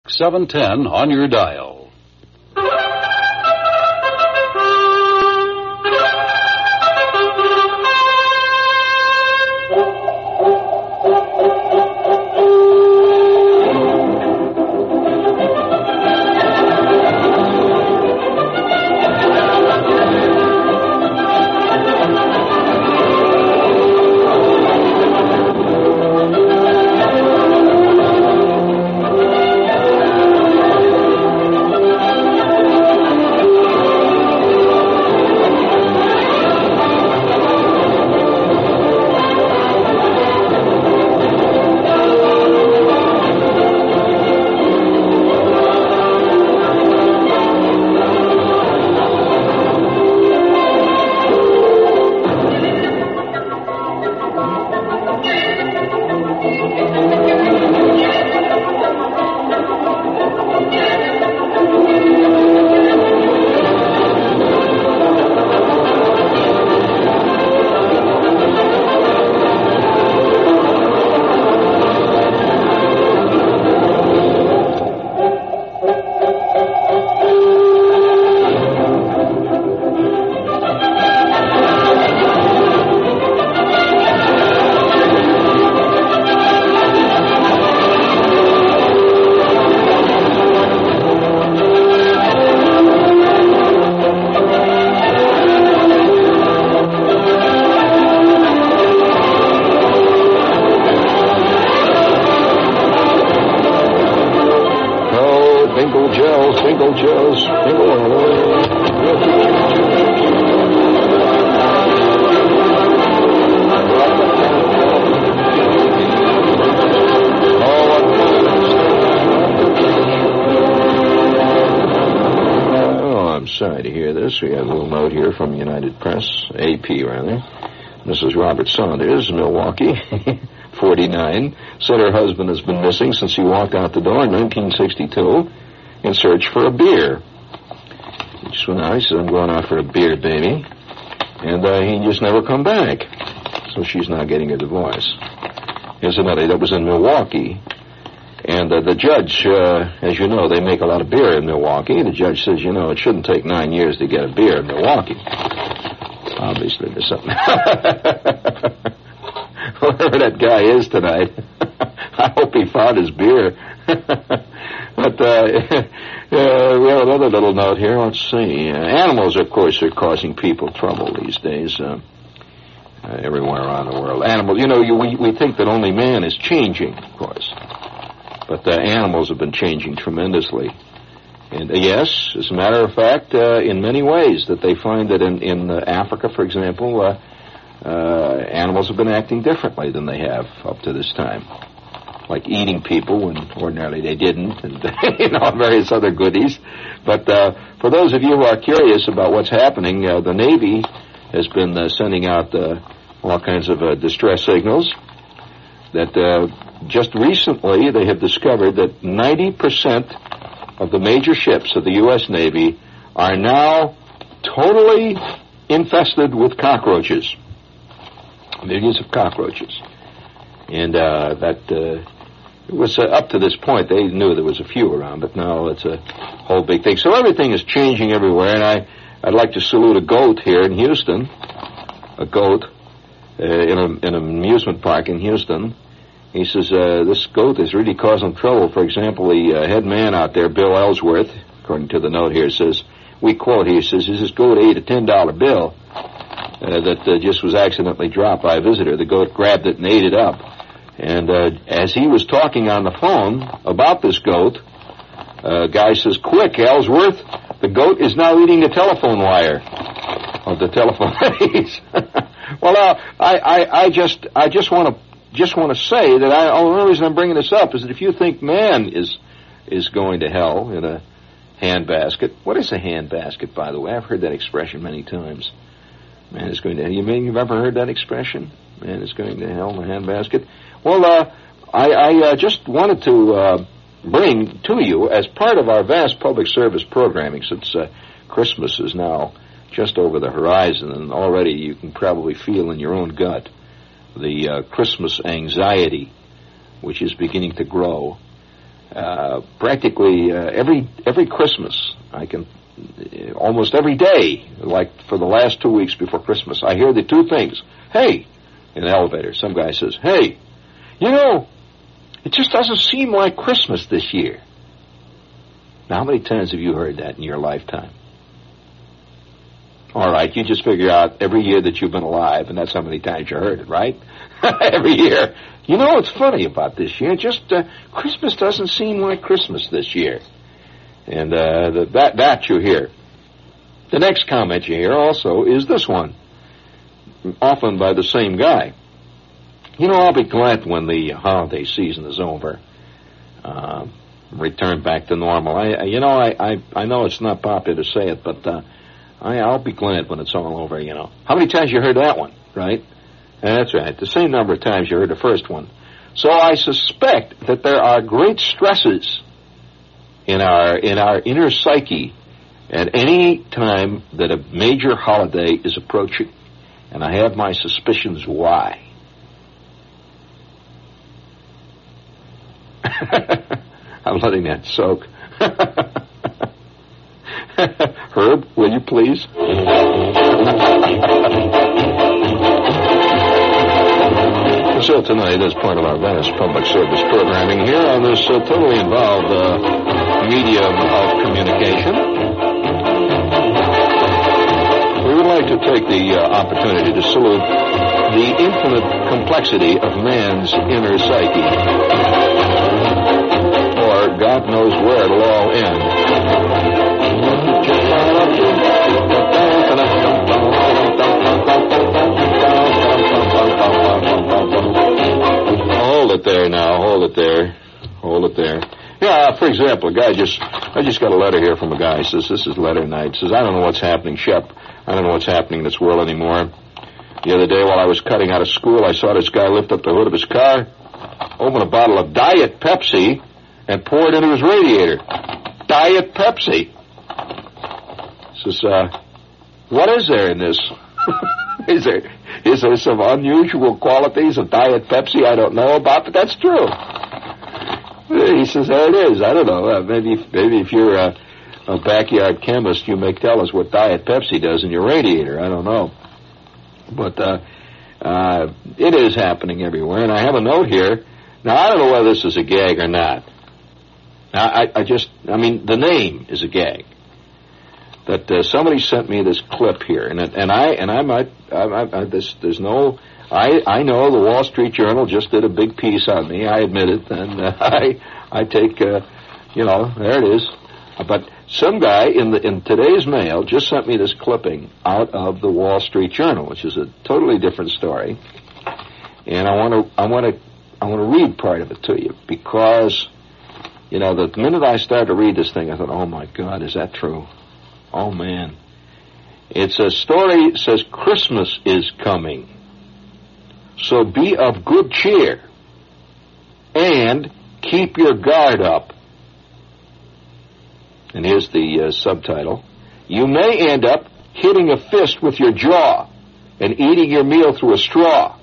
710 on your dial. Sorry to hear this. We have a little note here from United Press, AP rather. Mrs. Robert Saunders, Milwaukee, 49, said her husband has been missing since he walked out the door in 1962 in search for a beer. He just went out. He said, I'm going out for a beer, baby. And he just never come back. So she's now getting a divorce. Here's another that was in Milwaukee. And the judge, as you know, they make a lot of beer in Milwaukee. The judge says, it shouldn't take 9 years to get a beer in Milwaukee. Obviously, there's something. Whoever that guy is tonight, I hope he found his beer. But we have another little note here. Let's see. Animals, of course, are causing people trouble these days. Everywhere around the world. Animals, we think that only man is changing, of course. But animals have been changing tremendously. And yes, as a matter of fact, in many ways, that they find that in Africa, for example, animals have been acting differently than they have up to this time. Like eating people when ordinarily they didn't, and various other goodies. But for those of you who are curious about what's happening, the Navy has been sending out all kinds of distress signals that just recently they have discovered that 90% of the major ships of the U.S. Navy are now totally infested with cockroaches. Millions of cockroaches. And it was up to this point, they knew there was a few around, but now it's a whole big thing. So everything is changing everywhere, and I'd like to salute a goat here in Houston. A goat in an amusement park in Houston. He says, this goat is really causing trouble. For example, the head man out there, Bill Ellsworth, according to the note here, says, we quote, he says, this goat ate a $10 bill that just was accidentally dropped by a visitor. The goat grabbed it and ate it up. And as he was talking on the phone about this goat, a guy says, quick, Ellsworth, the goat is now eating the telephone wire of the telephone lines. Well, I just want to say that the only reason I'm bringing this up is that if you think man is going to hell in a handbasket. What is a handbasket, by the way? I've heard that expression many times. Man is going to hell. You've ever heard that expression? Man is going to hell in a handbasket. Well, I just wanted to bring to you, as part of our vast public service programming, since Christmas is now just over the horizon, and already you can probably feel in your own gut the Christmas anxiety, which is beginning to grow. practically every Christmas, almost every day, like for the last 2 weeks before Christmas, I hear the two things. Hey, in the elevator, some guy says, hey, it just doesn't seem like Christmas this year. Now, how many times have you heard that in your lifetime? All right, you just figure out every year that you've been alive, and that's how many times you heard it, right? Every year. What's funny about this year? Christmas doesn't seem like Christmas this year. And that you hear. The next comment you hear also is this one, often by the same guy. I'll be glad when the holiday season is over, return back to normal. I know it's not popular to say it, but I'll be glad when it's all over. How many times you heard that one, right? That's right. The same number of times you heard the first one. So I suspect that there are great stresses in our inner psyche at any time that a major holiday is approaching, and I have my suspicions why. I'm letting that soak. Herb, will you please? So tonight, as part of our vast public service programming here on this totally involved medium of communication, we would like to take the opportunity to salute the infinite complexity of man's inner psyche. Or God knows where it'll all end. Hold it there now, hold it there. Yeah, for example, I just got a letter here from a guy. He says, this is letter night. He says, I don't know what's happening, Shep. I don't know what's happening in this world anymore. The other day while I was cutting out of school, I saw this guy lift up the hood of his car, open a bottle of Diet Pepsi, and pour it into his radiator. Diet Pepsi. He says, what is there in this? Is there some unusual qualities of Diet Pepsi I don't know about? But that's true. He says, there it is. I don't know. Maybe if you're a backyard chemist, you may tell us what Diet Pepsi does in your radiator. I don't know. But it is happening everywhere. And I have a note here. Now, I don't know whether this is a gag or not. The name is a gag. That somebody sent me this clip here, I know the Wall Street Journal just did a big piece on me. I admit it, and I take, there it is. But some guy in today's mail just sent me this clipping out of the Wall Street Journal, which is a totally different story, and I want to read part of it to you because, the minute I started to read this thing, I thought, oh my God, is that true? Oh, man. It's a story that says Christmas is coming. So be of good cheer and keep your guard up. And here's the subtitle. You may end up hitting a fist with your jaw and eating your meal through a straw.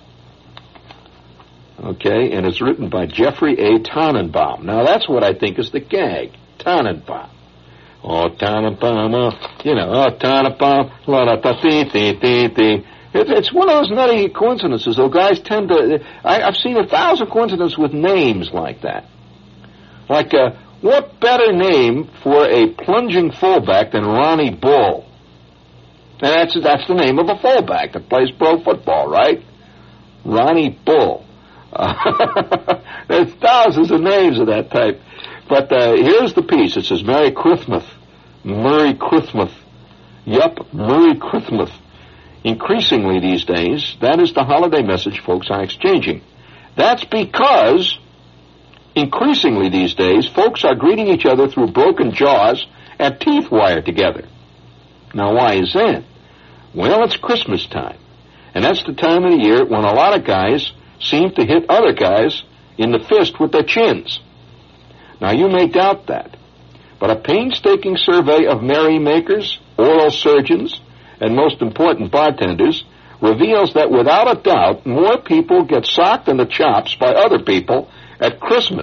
Okay, and it's written by Jeffrey A. Tannenbaum. Now, that's what I think is the gag. Tannenbaum. Oh, Tannenbaum, Tannenbaum, la-da-da-dee-dee-dee-dee. It's one of those nutty coincidences, though. Guys tend to... I've seen 1,000 coincidences with names like that. Like, what better name for a plunging fullback than Ronnie Bull? And that's the name of a fullback that plays pro football, right? Ronnie Bull. There's thousands of names of that type. But here's the piece. It says, Merry Christmas. Merry Christmas. Yup, Merry Christmas. Increasingly these days, that is the holiday message folks are exchanging. That's because, increasingly these days, folks are greeting each other through broken jaws and teeth wired together. Now, why is that? Well, it's Christmas time. And that's the time of the year when a lot of guys seem to hit other guys in the fist with their chins. Now, you may doubt that, but a painstaking survey of merrymakers, oral surgeons, and most important, bartenders, reveals that without a doubt, more people get socked in the chops by other people at Christmas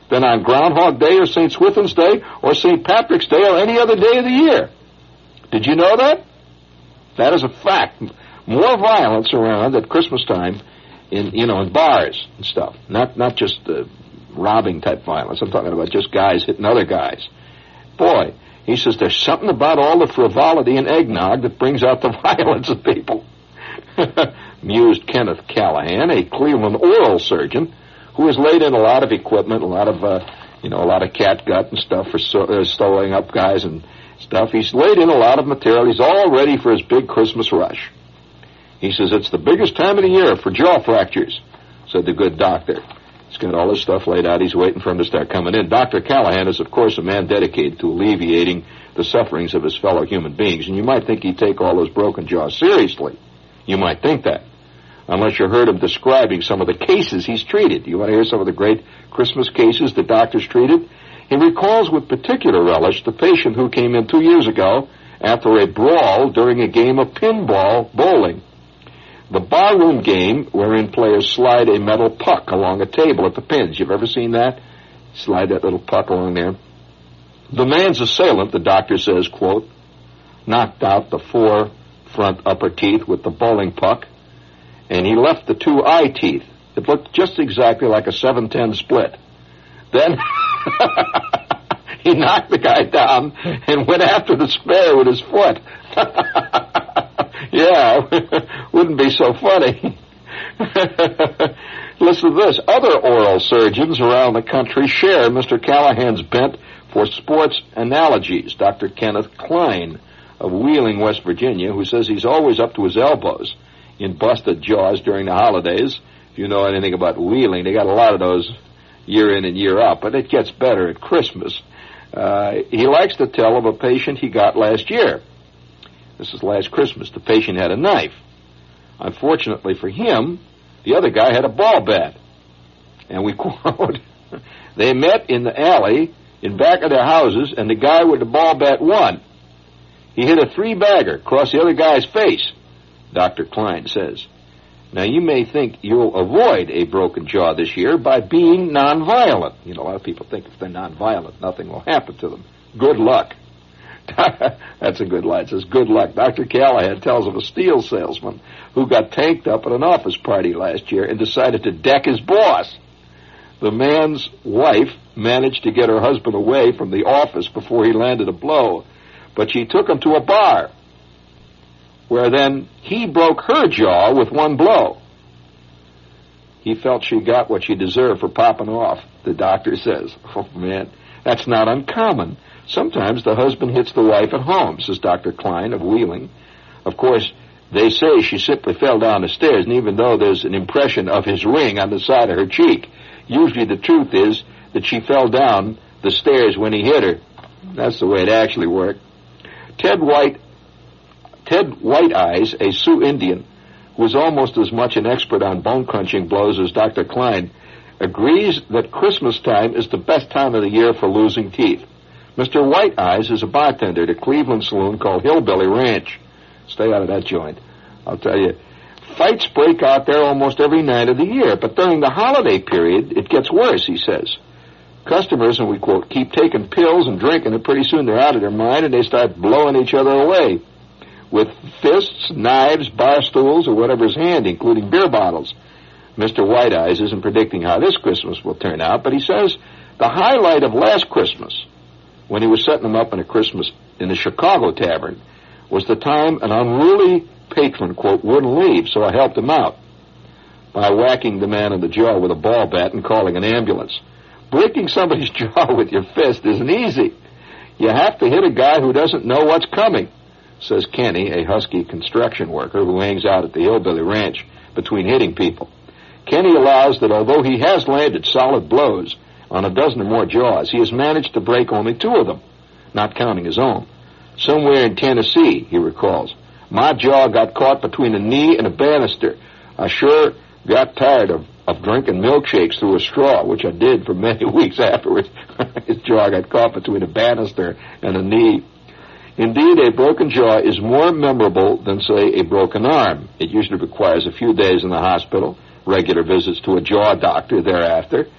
than on Groundhog Day or St. Swithin's Day or St. Patrick's Day or any other day of the year. Did you know that? That is a fact. More violence around at Christmas time in bars and stuff. Not just robbing type violence. I'm talking about just guys hitting other guys. Boy, he says there's something about all the frivolity and eggnog that brings out the violence of people. Mused Kenneth Callahan, a Cleveland oral surgeon who has laid in a lot of equipment, a lot of catgut and stuff for sewing up guys and stuff. He's laid in a lot of material. He's all ready for his big Christmas rush. He says it's the biggest time of the year for jaw fractures, said the good doctor. He's got all his stuff laid out. He's waiting for him to start coming in. Dr. Callahan is, of course, a man dedicated to alleviating the sufferings of his fellow human beings. And you might think he'd take all those broken jaws seriously. You might think that, unless you heard him describing some of the cases he's treated. You want to hear some of the great Christmas cases the doctors treated? He recalls with particular relish the patient who came in 2 years ago after a brawl during a game of pinball bowling. The barroom game wherein players slide a metal puck along a table at the pins. You've ever seen that? Slide that little puck along there. The man's assailant, the doctor says, quote, knocked out the 4 front upper teeth with the bowling puck, and he left the 2 eye teeth. It looked just exactly like a 7-10 split. Then he knocked the guy down and went after the spare with his foot. Yeah, wouldn't be so funny. Listen to this. Other oral surgeons around the country share Mr. Callahan's bent for sports analogies. Dr. Kenneth Klein of Wheeling, West Virginia, who says he's always up to his elbows in busted jaws during the holidays. If you know anything about Wheeling, they got a lot of those year in and year out, but it gets better at Christmas. He likes to tell of a patient he got last year. This is last Christmas. The patient had a knife. Unfortunately for him, the other guy had a ball bat. And we quote, they met in the alley in back of their houses, and the guy with the ball bat won. He hit a 3-bagger across the other guy's face, Dr. Klein says. Now, you may think you'll avoid a broken jaw this year by being nonviolent. You know, a lot of people think if they're nonviolent, nothing will happen to them. Good luck. That's a good line. It says, good luck. Dr. Callahan tells of a steel salesman who got tanked up at an office party last year and decided to deck his boss. The man's wife managed to get her husband away from the office before he landed a blow, but she took him to a bar, where then he broke her jaw with 1 blow. He felt she got what she deserved for popping off, the doctor says. Oh, man, that's not uncommon. Sometimes the husband hits the wife at home, says Dr. Klein of Wheeling. Of course, they say she simply fell down the stairs, and even though there's an impression of his ring on the side of her cheek, usually the truth is that she fell down the stairs when he hit her. That's the way it actually worked. Ted White-Eyes, a Sioux Indian, who is almost as much an expert on bone-crunching blows as Dr. Klein, agrees that Christmas time is the best time of the year for losing teeth. Mr. White-Eyes is a bartender at a Cleveland saloon called Hillbilly Ranch. Stay out of that joint. I'll tell you, fights break out there almost every night of the year, but during the holiday period, it gets worse, he says. Customers, and we quote, keep taking pills and drinking, and pretty soon they're out of their mind, and they start blowing each other away with fists, knives, bar stools, or whatever's handy, including beer bottles. Mr. White-Eyes isn't predicting how this Christmas will turn out, but he says the highlight of last Christmas, when he was setting them up in the Chicago tavern, was the time an unruly patron, quote, wouldn't leave, so I helped him out by whacking the man in the jaw with a ball bat and calling an ambulance. Breaking somebody's jaw with your fist isn't easy. You have to hit a guy who doesn't know what's coming, says Kenny, a husky construction worker who hangs out at the Hillbilly Ranch between hitting people. Kenny allows that although he has landed solid blows on a dozen or more jaws, he has managed to break only 2 of them, not counting his own. Somewhere in Tennessee, he recalls, my jaw got caught between a knee and a banister. I sure got tired of drinking milkshakes through a straw, which I did for many weeks afterwards. His jaw got caught between a banister and a knee. Indeed, a broken jaw is more memorable than, say, a broken arm. It usually requires a few days in the hospital, regular visits to a jaw doctor thereafter,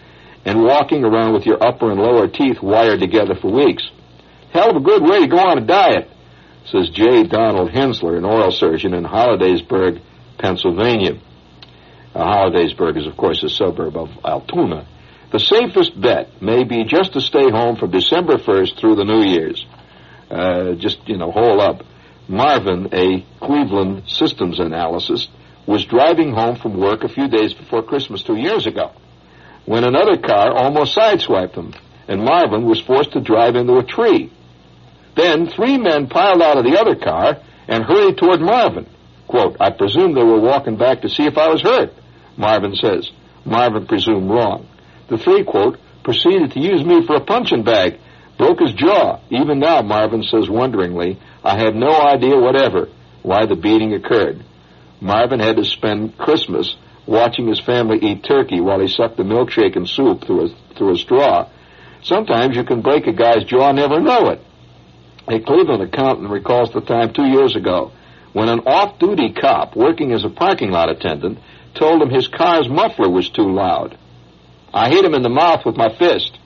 and walking around with your upper and lower teeth wired together for weeks. Hell of a good way to go on a diet, says J. Donald Hensler, an oral surgeon in Hollidaysburg, Pennsylvania. Hollidaysburg is, of course, a suburb of Altoona. The safest bet may be just to stay home from December 1st through the New Year's. Hole up. Marvin, a Cleveland systems analyst, was driving home from work a few days before Christmas 2 years ago when another car almost sideswiped him, and Marvin was forced to drive into a tree. Then 3 men piled out of the other car and hurried toward Marvin. Quote, I presume they were walking back to see if I was hurt, Marvin says. Marvin presumed wrong. The 3, quote, proceeded to use me for a punching bag, broke his jaw. Even now, Marvin says wonderingly, I have no idea whatever why the beating occurred. Marvin had to spend Christmas watching his family eat turkey while he sucked the milkshake and soup through a straw. Sometimes you can break a guy's jaw and never know it. A Cleveland accountant recalls the time 2 years ago when an off-duty cop working as a parking lot attendant told him his car's muffler was too loud. I hit him in the mouth with my fist,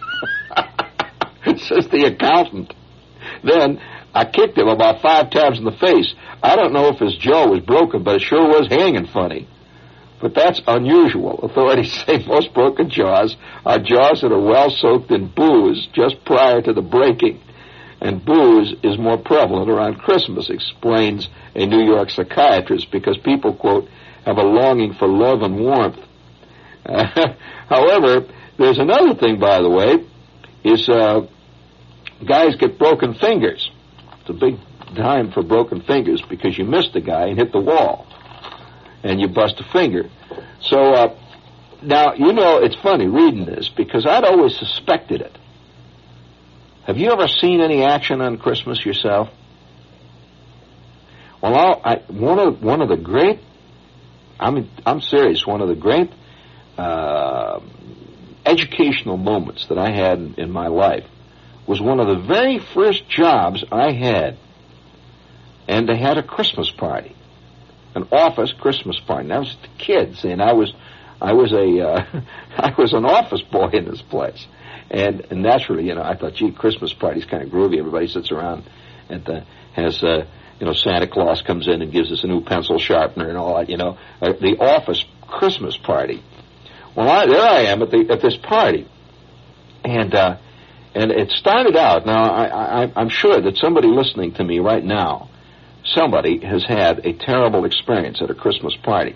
says the accountant. Then I kicked him about 5 times in the face. I don't know if his jaw was broken, but it sure was hanging funny. But that's unusual. Authorities say most broken jaws are jaws that are well soaked in booze just prior to the breaking. And booze is more prevalent around Christmas, explains a New York psychiatrist, because people, quote, have a longing for love and warmth. However, there's another thing, by the way, is guys get broken fingers. It's a big time for broken fingers because you missed the guy and hit the wall, and you bust a finger. So now, it's funny reading this because I'd always suspected it. Have you ever seen any action on Christmas yourself? Well, one of the great, I'm serious, one of the great educational moments that I had in my life was one of the very first jobs I had, and they had a Christmas party, an office Christmas party. And I was a kid, see, and I was an office boy in this place, and naturally, I thought, gee, Christmas party's kind of groovy. Everybody sits around and has Santa Claus comes in and gives us a new pencil sharpener and all that. The office Christmas party. Well, there I am at this party, and it started out. Now, I'm sure that somebody listening to me right now, somebody has had a terrible experience at a Christmas party.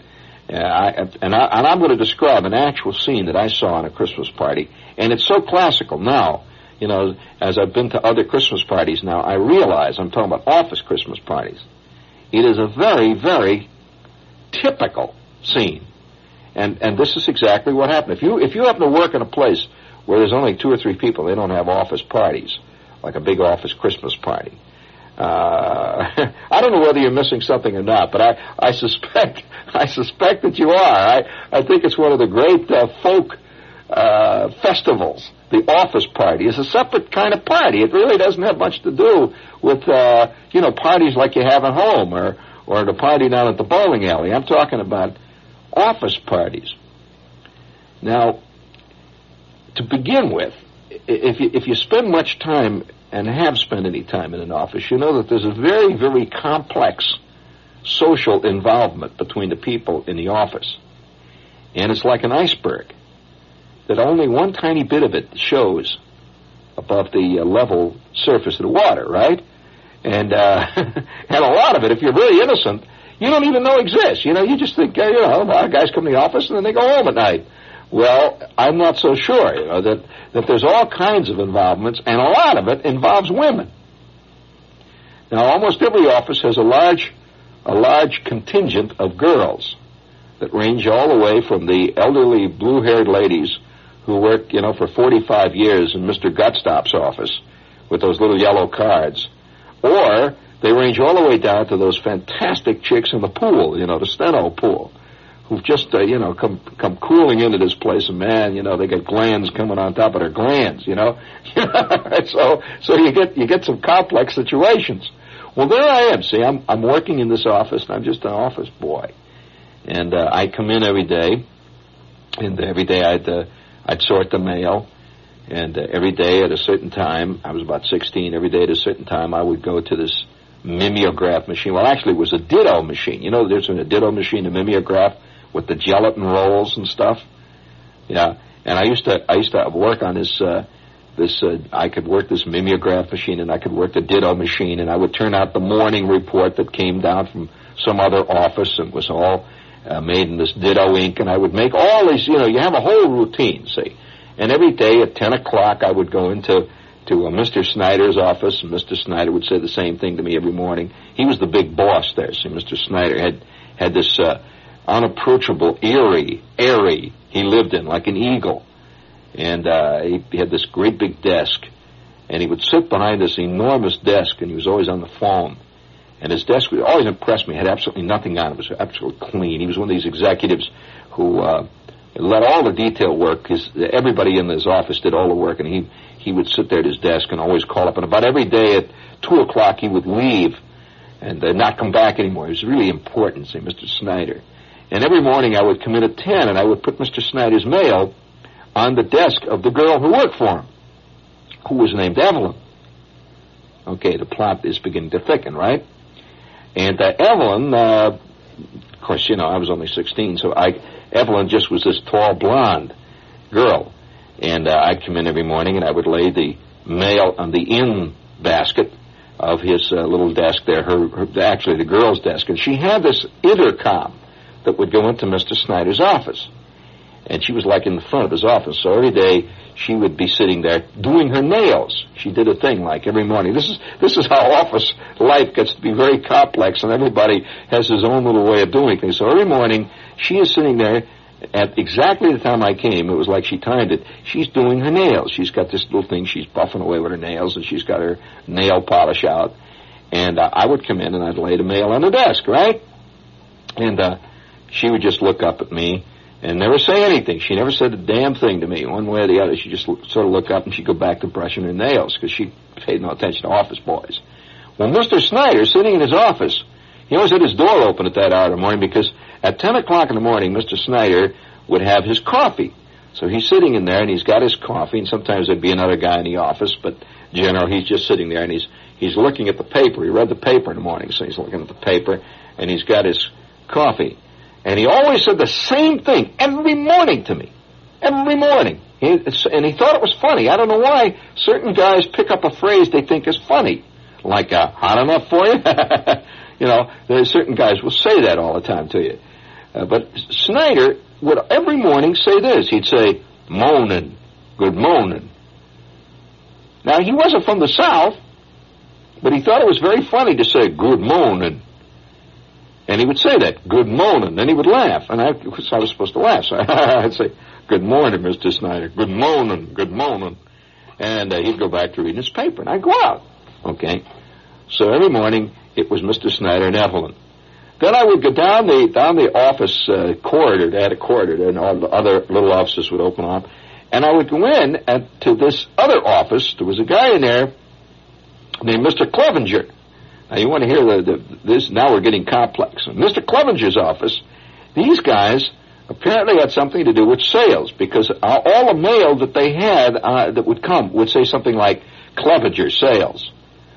I'm going to describe an actual scene that I saw on a Christmas party, and it's so classical now. As I've been to other Christmas parties now, I realize I'm talking about office Christmas parties. It is a very, very typical scene. And this is exactly what happened. If you happen to work in a place where there's only 2 or 3 people, they don't have office parties, like a big office Christmas party. I don't know whether you're missing something or not, but I suspect that you are. I think it's one of the great folk festivals. The office party is a separate kind of party. It really doesn't have much to do with parties like you have at home or the party down at the bowling alley. I'm talking about office parties. Now, to begin with, if you spend much time and have spent any time in an office, you know that there's a very, very complex social involvement between the people in the office. And it's like an iceberg, that only one tiny bit of it shows above the level surface of the water, right? And and a lot of it, if you're really innocent, you don't even know exists. You just think, a lot of guys come to the office and then they go home at night. Well, I'm not so sure, that there's all kinds of involvements, and a lot of it involves women. Now, almost every office has a large contingent of girls that range all the way from the elderly blue-haired ladies who work, for 45 years in Mr. Gutstop's office with those little yellow cards, or they range all the way down to those fantastic chicks in the pool, the steno pool, who've just, come cooling into this place, and man, they get glands coming on top of their glands, So you get some complex situations. Well, there I am. See, I'm working in this office, and I'm just an office boy, and I come in every day, and every day I'd sort the mail, and every day at a certain time, I was about 16, every day at a certain time I would go to this mimeograph machine. Well, actually it was a ditto machine. You know, there's a ditto machine, a mimeograph, with the gelatin rolls and stuff. Yeah, and I used to work on this, I could work this mimeograph machine, and I could work the ditto machine, and I would turn out the morning report that came down from some other office and was all made in this ditto ink, and I would make all these, you have a whole routine, see. And every day at 10 o'clock I would go into Mr. Snyder's office, and Mr. Snyder would say the same thing to me every morning. He was the big boss there. See, Mr. Snyder had this unapproachable, airy he lived in, like an eagle. And he had this great big desk, and he would sit behind this enormous desk, and he was always on the phone. And his desk would always impress me. It had absolutely nothing on it. It was absolutely clean. He was one of these executives who let all the detail work. Everybody in his office did all the work, and he would sit there at his desk and always call up. And about every day at 2 o'clock he would leave and not come back anymore. He was really important, say, Mr. Snyder. And every morning I would come in at 10, and I would put Mr. Snyder's mail on the desk of the girl who worked for him, who was named Evelyn. Okay, the plot is beginning to thicken, right? And Evelyn, of course, I was only 16, so Evelyn just was this tall, blonde girl. And I'd come in every morning, and I would lay the mail on the in basket of his little desk there, actually the girl's desk. And she had this intercom that would go into Mr. Snyder's office. And she was like in the front of his office. So every day she would be sitting there doing her nails. She did a thing like every morning. This is how office life gets to be very complex, and everybody has his own little way of doing things. So every morning she is sitting there at exactly the time I came. It was like she timed it. She's doing her nails. She's got this little thing. She's buffing away with her nails, and she's got her nail polish out. And I would come in, and I'd lay the mail on the desk, right? And she would just look up at me and never say anything. She never said a damn thing to me, one way or the other. She just sort of look up, and she'd go back to brushing her nails, because she paid no attention to office boys. Well, Mr. Snyder, sitting in his office, he always had his door open at that hour in the morning, because at 10 o'clock in the morning, Mr. Snyder would have his coffee. So he's sitting in there, and he's got his coffee, and sometimes there'd be another guy in the office, but generally he's just sitting there, and he's looking at the paper. He read the paper in the morning, so he's looking at the paper, and he's got his coffee. And he always said the same thing every morning to me. Every morning. And he thought it was funny. I don't know why certain guys pick up a phrase they think is funny. Like, hot enough for you? There's certain guys will say that all the time to you. But Snyder would every morning say this. He'd say, "Morning, good morning." Now, he wasn't from the South, but he thought it was very funny to say, "Good morning." And he would say that, "Good morning." Then he would laugh. And I was supposed to laugh. So I'd say, "Good morning, Mr. Snyder. Good morning, good morning." And he'd go back to reading his paper. And I'd go out. Okay. So every morning, it was Mr. Snyder and Evelyn. Then I would go down the office corridor. They had a corridor, and all the other little offices would open up. And I would go in to this other office. There was a guy in there named Mr. Clevenger. Now, you want to hear this? Now we're getting complex. In Mr. Clevenger's office, these guys apparently had something to do with sales, because all the mail that they had that would come would say something like Clevenger Sales.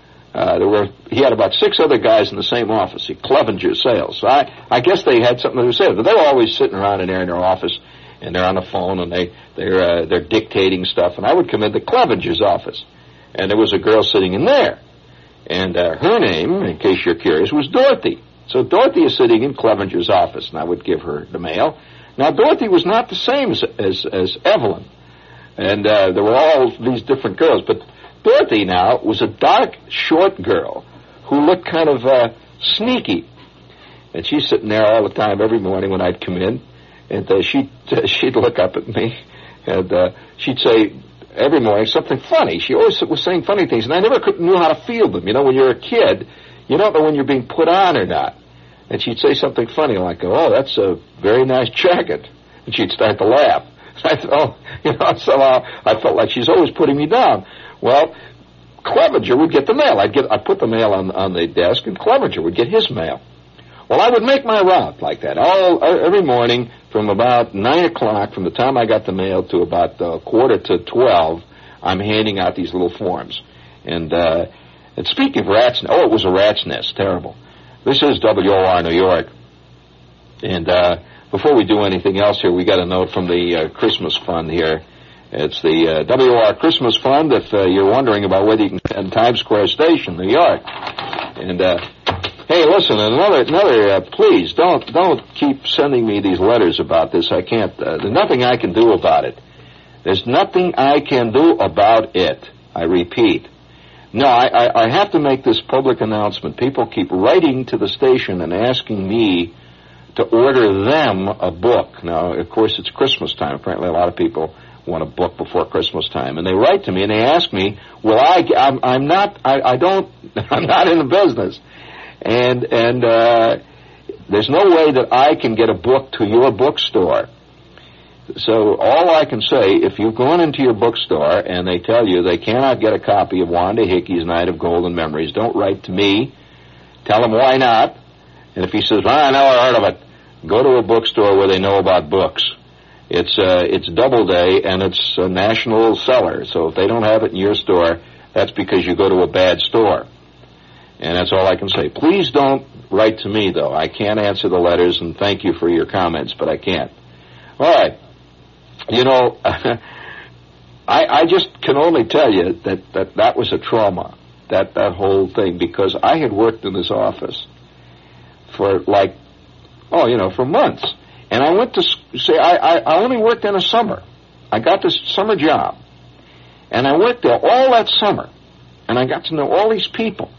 He had about 6 other guys in the same office. Clevenger Sales. So I guess they had something to do with sales. But they were always sitting around in there in their office, and they're on the phone, and they're dictating stuff. And I would come into Clevenger's office, and there was a girl sitting in there. And her name, in case you're curious, was Dorothy. So Dorothy is sitting in Clevenger's office, and I would give her the mail. Now, Dorothy was not the same as Evelyn. And there were all these different girls. But Dorothy now was a dark, short girl who looked kind of sneaky. And she's sitting there all the time every morning when I'd come in. And she'd look up at me, and she'd say every morning something funny. She always was saying funny things, and I never knew how to feel them. When you're a kid, you don't know when you're being put on or not. And she'd say something funny like, "Oh, that's a very nice jacket." And she'd start to laugh. I thought, somehow I felt like she's always putting me down. Well, Clevenger would get the mail. I'd put the mail on the desk, and Clevenger would get his mail. Well, I would make my route like that every morning from about 9 o'clock, from the time I got the mail to about quarter to 12, I'm handing out these little forms. And speaking of rats, it was a rat's nest, terrible. This is WOR New York. And before we do anything else here, we got a note from the Christmas Fund here. It's the WOR Christmas Fund if you're wondering about whether you can attend Times Square Station, New York. And hey, listen, another. Please don't keep sending me these letters about this. I can't. There's nothing I can do about it. There's nothing I can do about it. I repeat. No, I have to make this public announcement. People keep writing to the station and asking me to order them a book. Now, of course, it's Christmas time. Apparently, a lot of people want a book before Christmas time, and they write to me and they ask me, "Well, I'm not in the business." And there's no way that I can get a book to your bookstore. So all I can say, if you've gone into your bookstore and they tell you they cannot get a copy of Wanda Hickey's Night of Golden Memories, don't write to me. Tell them why not. And if he says, I never heard of it, go to a bookstore where they know about books. It's Doubleday, and it's a national seller. So if they don't have it in your store, that's because you go to a bad store. And that's all I can say. Please don't write to me, though. I can't answer the letters, and thank you for your comments, but I can't. All right. You know, I just can only tell you that was a trauma, that whole thing, because I had worked in this office for for months. And I went to say, I only worked in a summer. I got this summer job. And I worked there all that summer. And I got to know all these people.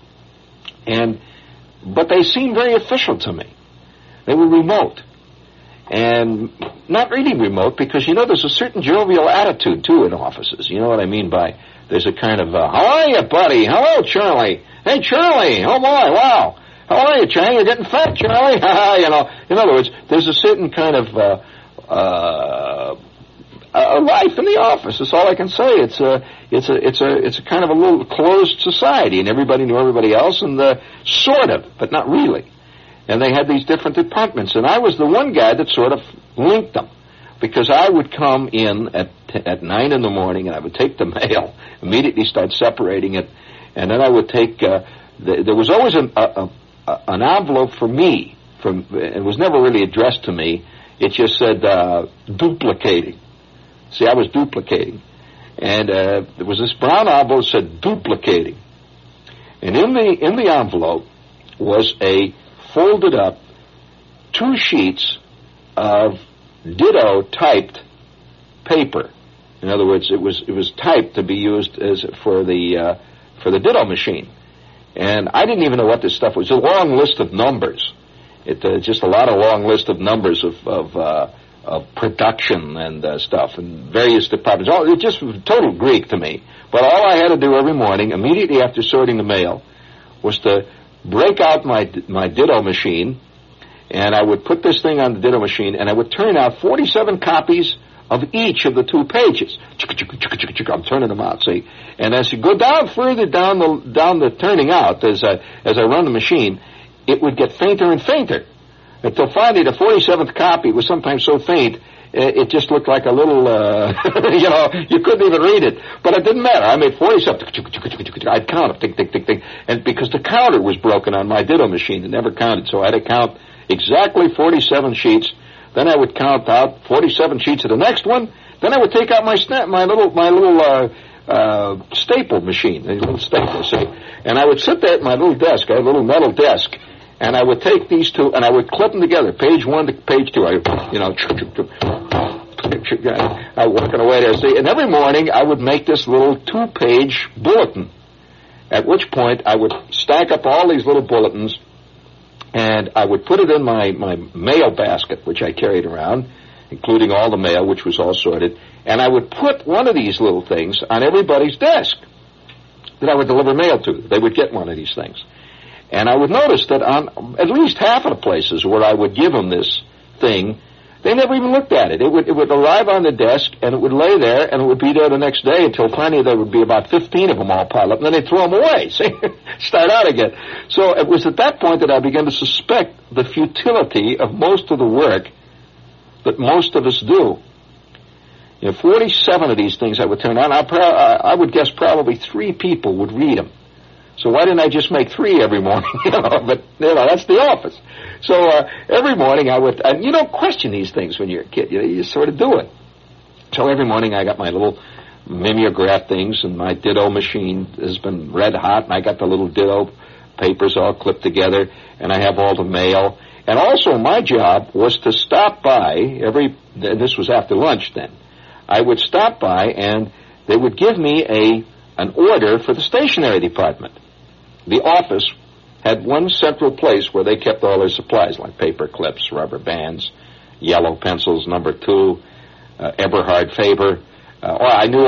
But they seemed very official to me. They were remote. And not really remote, because, there's a certain jovial attitude, too, in offices. You know what I mean by, there's a kind of, how are you, buddy? Hello, Charlie. Hey, Charlie. Oh, boy, wow. How are you, Charlie? You're getting fat, Charlie. In other words, there's a certain kind of life in the office. That's all I can say. It's a kind of a little closed society, and everybody knew everybody else, and sort of, but not really. And they had these different departments, and I was the one guy that sort of linked them, because I would come in at 9 in the morning, and I would take the mail, immediately start separating it, and then I would take. There was always an envelope for me. It was never really addressed to me. It just said duplicating. See, I was duplicating, and there was this brown envelope that said duplicating, and in the envelope was a folded up 2 sheets of ditto typed paper. In other words, it was typed to be used for the ditto machine. And I didn't even know what this stuff was. A long list of numbers. Just a lot of long list of numbers of production and stuff and various departments. It just was total Greek to me. But all I had to do every morning, immediately after sorting the mail, was to break out my ditto machine, and I would put this thing on the ditto machine, and I would turn out 47 copies of each of the 2 pages. I'm turning them out, see? And as you go down further down the turning out, as I run the machine, it would get fainter and fainter, until finally the 47th copy was sometimes so faint, it just looked like a little, you couldn't even read it. But it didn't matter. I made 47. I'd count it, tick, tick, tick, tick. And because the counter was broken on my ditto machine, it never counted, so I had to count exactly 47 sheets. Then I would count out 47 sheets of the next one. Then I would take out my little staple machine, a little stapler, see? And I would sit there at my little desk. I had a little metal desk. And I would take these 2, and I would clip them together, page 1 to page 2. I working away there, see? And every morning I would make this little 2-page bulletin, at which point I would stack up all these little bulletins, and I would put it in my mail basket, which I carried around, including all the mail, which was all sorted, and I would put one of these little things on everybody's desk that I would deliver mail to. They would get one of these things. And I would notice that on at least half of the places where I would give them this thing, they never even looked at it. It would arrive on the desk, and it would lay there, and it would be there the next day until finally there would be about 15 of them all piled up, and then they'd throw them away, see, start out again. So it was at that point that I began to suspect the futility of most of the work that most of us do. 47 of these things I would turn on. I would guess probably 3 people would read them. So why didn't I just make 3 every morning? But that's the office. So every morning I would, and you don't question these things when you're a kid. You just sort of do it. So every morning I got my little mimeograph things, and my ditto machine has been red hot, and I got the little ditto papers all clipped together, and I have all the mail. And also my job was to stop by and this was after lunch then, I would stop by and they would give me an order for the stationery department. The office had one central place where they kept all their supplies, like paper clips, rubber bands, yellow pencils, number 2, Eberhard Faber. I knew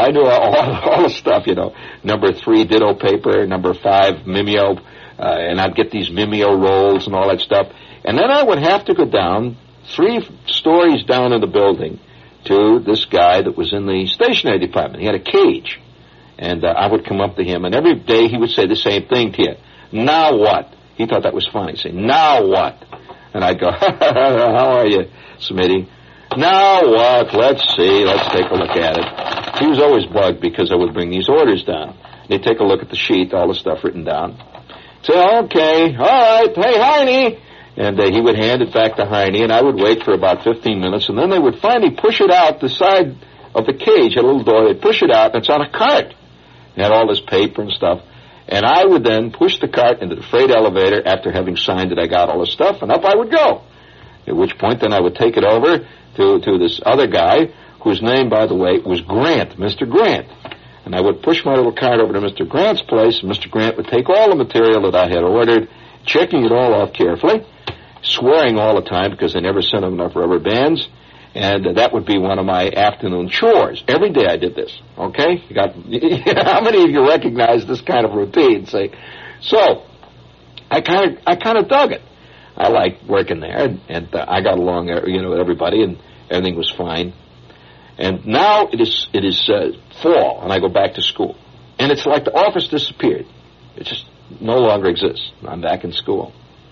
all the stuff, Number 3 ditto paper, number 5 Mimeo, and I'd get these Mimeo rolls and all that stuff. And then I would have to go down 3 stories down in the building to this guy that was in the stationery department. He had a cage. And I would come up to him, and every day he would say the same thing to you. Now what? He thought that was funny. He'd say, now what? And I'd go, how are you, Smitty? Now what? Let's see. Let's take a look at it. He was always bugged because I would bring these orders down. He'd take a look at the sheet, all the stuff written down. Say, okay, all right, hey, Heine. And he would hand it back to Heine, and I would wait for about 15 minutes, and then they would finally push it out the side of the cage, a little door. They'd push it out, and it's on a cart. It had all this paper and stuff. And I would then push the cart into the freight elevator after having signed that I got all the stuff, and up I would go. At which point, then I would take it over to this other guy, whose name, by the way, was Grant, Mr. Grant. And I would push my little cart over to Mr. Grant's place, and Mr. Grant would take all the material that I had ordered, checking it all off carefully, swearing all the time because they never sent him enough rubber bands. And that would be one of my afternoon chores. Every day I did this, okay? How many of you recognize this kind of routine? So I kind of dug it. I liked working there, and I got along, with everybody, and everything was fine. And now it is fall, and I go back to school. And it's like the office disappeared. It just no longer exists. I'm back in school.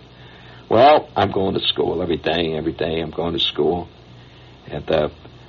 Well, I'm going to school every day I'm going to school. And the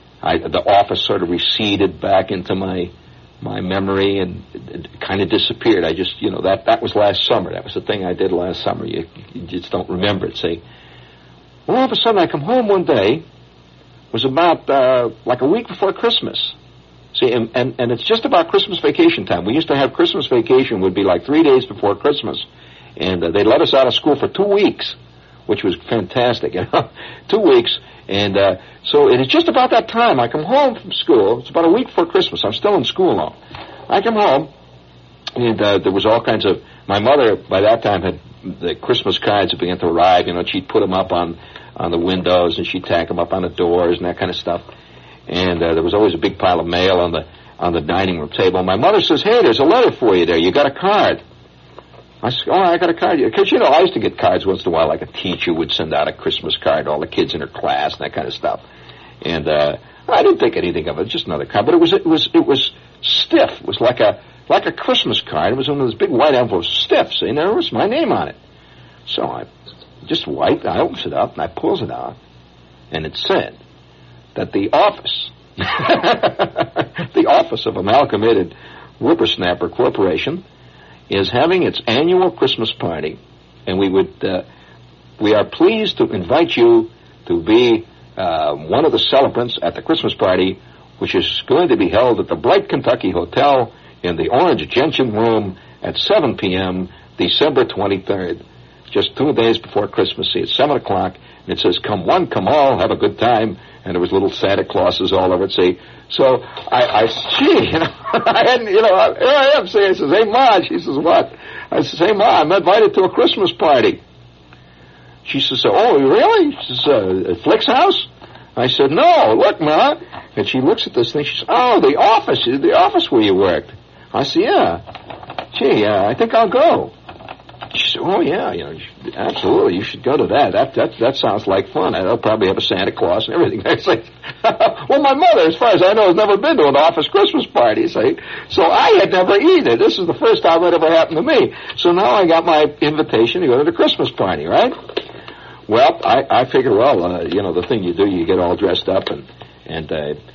office sort of receded back into my memory, and it kind of disappeared. I just, that was last summer. That was the thing I did last summer. You just don't remember it. See, well, all of a sudden I come home one day. It was about like a week before Christmas. See, and it's just about Christmas vacation time. We used to have Christmas vacation would be like 3 days before Christmas, and they let us out of school for 2 weeks, which was fantastic. 2 weeks. And so it is just about that time. I come home from school. It's about a week before Christmas. I'm still in school now. I come home, and there was all kinds of... My mother, by that time, had the Christmas cards that began to arrive. She'd put them up on the windows, and she'd tack them up on the doors and that kind of stuff. And there was always a big pile of mail on the dining room table. My mother says, hey, there's a letter for you there. You got a card. I said, oh, I got a card. Because, I used to get cards once in a while, like a teacher would send out a Christmas card to all the kids in her class and that kind of stuff. And I didn't think anything of it, just another card. But it was stiff. It was like a Christmas card. It was one of those big white envelopes, stiff, see, and there was my name on it. So I just wiped, I opens it up, and I pulls it out, and it said that the office, the office of Amalgamated Whippersnapper Corporation, is having its annual Christmas party, and we are pleased to invite you to be one of the celebrants at the Christmas party, which is going to be held at the Bright Kentucky Hotel in the Orange Gentian Room at 7 p.m., December 23rd, just 2 days before Christmas. See, it's 7 o'clock, and it says, come one, come all, have a good time, and there was little Santa Clauses all over it, see. So I hadn't, here I am, see, I says, hey, Ma. She says, what? I says, hey, Ma, I'm invited to a Christmas party. She says, oh, really? She says, Flick's house? I said, no, look, Ma. And she looks at this thing, she says, oh, the office where you worked. I said, yeah. Gee, I think I'll go. She said, oh, yeah, absolutely, you should go to that. That sounds like fun. They'll probably have a Santa Claus and everything. I say, well, my mother, as far as I know, has never been to an office Christmas party, see? So I had never either. This is the first time that ever happened to me. So now I got my invitation to go to the Christmas party, right? Well, I figured, the thing you do, you get all dressed up, and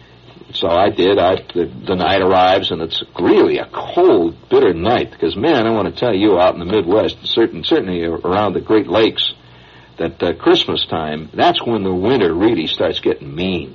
so I did. The night arrives, and it's really a cold, bitter night, because, man, I want to tell you, out in the Midwest, certainly around the Great Lakes, that Christmas time, that's when the winter really starts getting mean.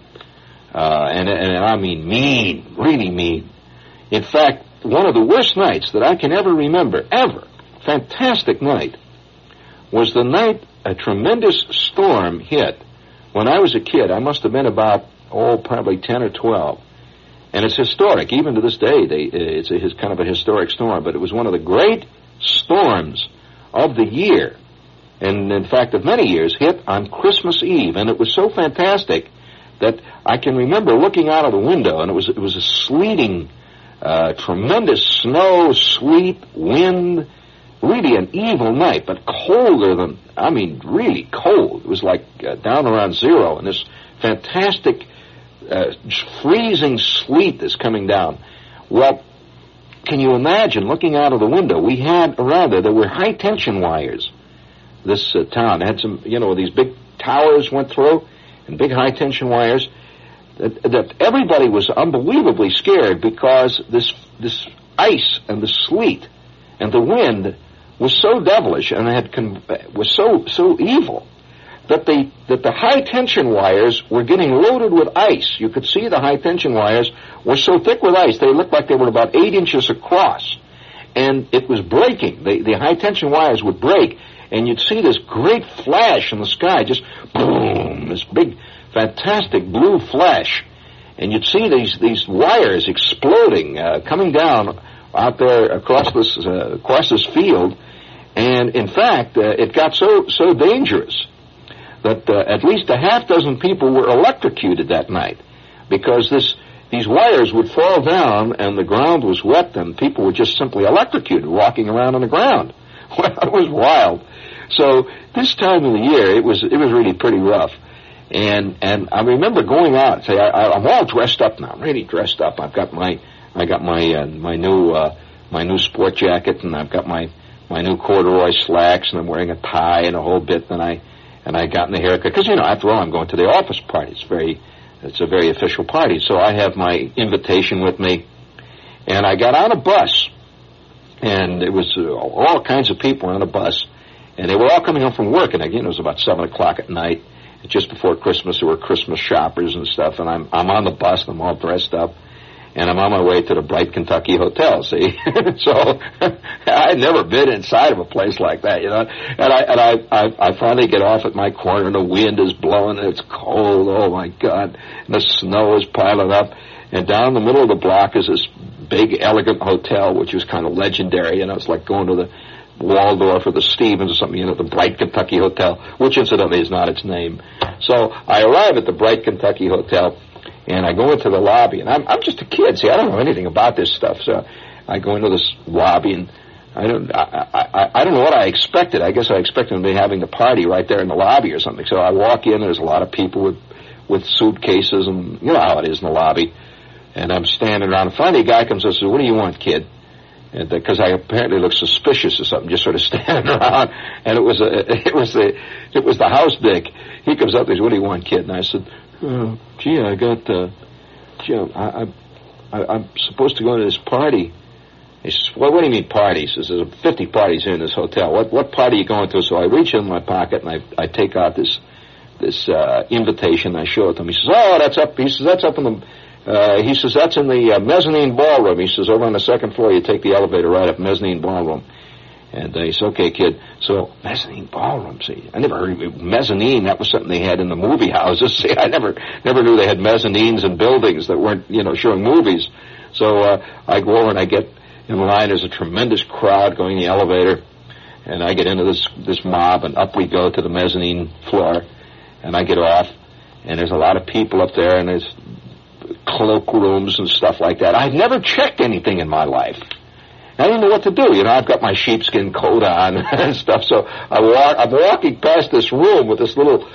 And I mean mean, really mean. In fact, one of the worst nights that I can ever remember, fantastic night, was the night a tremendous storm hit. When I was a kid, I must have been about, probably 10 or 12. And it's historic. Even to this day, it's kind of a historic storm. But it was one of the great storms of the year. And, in fact, of many years, hit on Christmas Eve. And it was so fantastic that I can remember looking out of the window, and it was a sleeting, tremendous snow, sleet, wind, really an evil night, but colder than, really cold. It was like down around zero, and this fantastic freezing sleet that's coming down. Well, can you imagine looking out of the window? We had around there were high-tension wires. This town had some, these big towers went through, and big high-tension wires, that everybody was unbelievably scared because this ice and the sleet and the wind was so devilish and was so evil that the high-tension wires were getting loaded with ice. You could see the high-tension wires were so thick with ice, they looked like they were about 8 inches across. And it was breaking. The high-tension wires would break, and you'd see this great flash in the sky, just boom, this big, fantastic blue flash. And you'd see these wires exploding, coming down out there across this field. And, in fact, it got so dangerous that at least a half dozen people were electrocuted that night, because these wires would fall down and the ground was wet and people were just simply electrocuted walking around on the ground. Well, it was wild. So this time of the year, it was really pretty rough. And I remember going out and say, I'm all dressed up now. I'm really dressed up. I got my new sport jacket, and I've got my new corduroy slacks, and I'm wearing a tie and a whole bit. And I got in the haircut because after all, I'm going to the office party. It's a very official party. So I have my invitation with me, and I got on a bus, and it was all kinds of people on a bus, and they were all coming home from work. And again, it was about 7 o'clock at night. Just before Christmas, there were Christmas shoppers and stuff, and I'm on the bus, and I'm all dressed up, and I'm on my way to the Bright Kentucky Hotel, see? So I'd never been inside of a place like that, and I finally get off at my corner, and the wind is blowing, and it's cold, oh my God, and the snow is piling up, and down the middle of the block is this big, elegant hotel, which was kind of legendary, it's like going to the Waldorf or the Stevens or something, the Bright Kentucky Hotel, which incidentally is not its name. So I arrive at the Bright Kentucky Hotel, and I go into the lobby, and I'm just a kid. See, I don't know anything about this stuff. So I go into this lobby, and I don't know what I expected. I guess I expected them to be having the party right there in the lobby or something. So I walk in, and there's a lot of people with suitcases, and you know how it is in the lobby. And I'm standing around, and finally a guy comes up and says, "What do you want, kid?" Because I apparently looked suspicious or something, just sort of standing around, and it was the house dick. He comes up and says, "What do you want, kid?" And I said, I'm supposed to go to this party." He says, "Well, what do you mean party?" He says, "There's 50 parties here in this hotel. What party are you going to?" So I reach in my pocket and I take out this invitation. And I show it to him. He says, "Oh, that's up." He says, "That's up in the." He says, "That's in the mezzanine ballroom." He says, "Over on the second floor, you take the elevator right up, mezzanine ballroom." And he said, "Okay, kid." So, mezzanine ballroom, see. I never heard of mezzanine. That was something they had in the movie houses. See, I never knew they had mezzanines in buildings that weren't, showing movies. So, I go over and I get in line. There's a tremendous crowd going in the elevator. And I get into this mob, and up we go to the mezzanine floor. And I get off, and there's a lot of people up there, and there's cloakrooms and stuff like that. I've never checked anything in my life. I didn't know what to do. I've got my sheepskin coat on and stuff. So I'm walking past this room with this little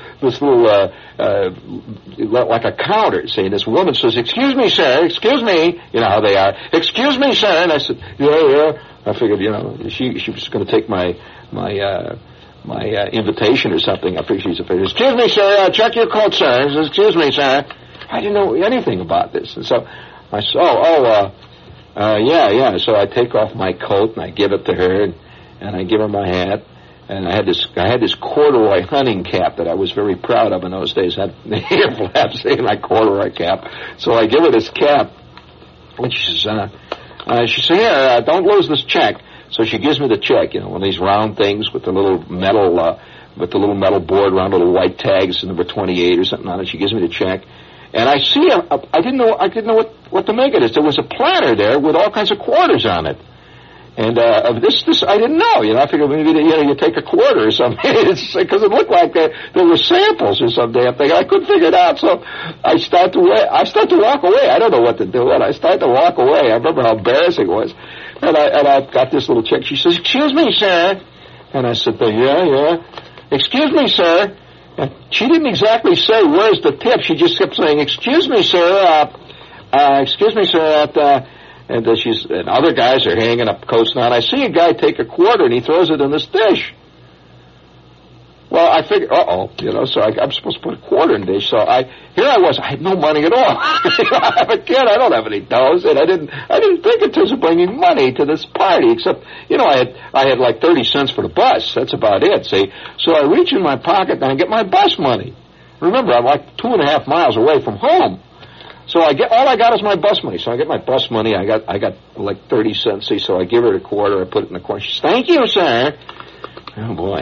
like a counter. See, this woman says, "Excuse me, sir. Excuse me." You know how they are. "Excuse me, sir." And I said, "Yeah." I figured, she was going to take my invitation or something. I figured she's official. Excuse me, sir. Check your coat, sir. Excuse me, sir. I didn't know anything about this, and so I said, yeah. So I take off my coat and I give it to her, and I give her my hat. And I had this corduroy hunting cap that I was very proud of in those days. I had ear flaps in my corduroy cap. So I give her this cap, and she says, here, don't lose this check. So she gives me the check, one of these round things with the little metal board around little white tags, number 28 or something on it. She gives me the check, and I see I didn't know what to make of this. There was a platter there with all kinds of quarters on it. And this I didn't know. I figured maybe you take a quarter or something, because it looked like there were samples or some damn thing. I couldn't figure it out, so I start to walk away. I don't know what to do. And I start to walk away. I remember how embarrassing it was. And I got this little check. She says, "Excuse me, sir." And I said, "Yeah. Excuse me, sir." And she didn't exactly say, "Where's the tip?" She just kept saying, "Excuse me, sir. Excuse me, sir." And other guys are hanging up coats now, and I see a guy take a quarter and he throws it in this dish. Well, I figured, so I'm supposed to put a quarter in the dish. So here I was, I had no money at all. I'm a kid, I don't have any doughs, and I didn't think in terms of bringing money to this party, except, I had like 30 cents for the bus. That's about it, see. So I reach in my pocket and I get my bus money. Remember, I'm like 2.5 miles away from home. So all I got is my bus money. So I get my bus money. I got like 30 cents. See, so I give her a quarter. I put it in the corner. She says, "Thank you, sir." Oh boy,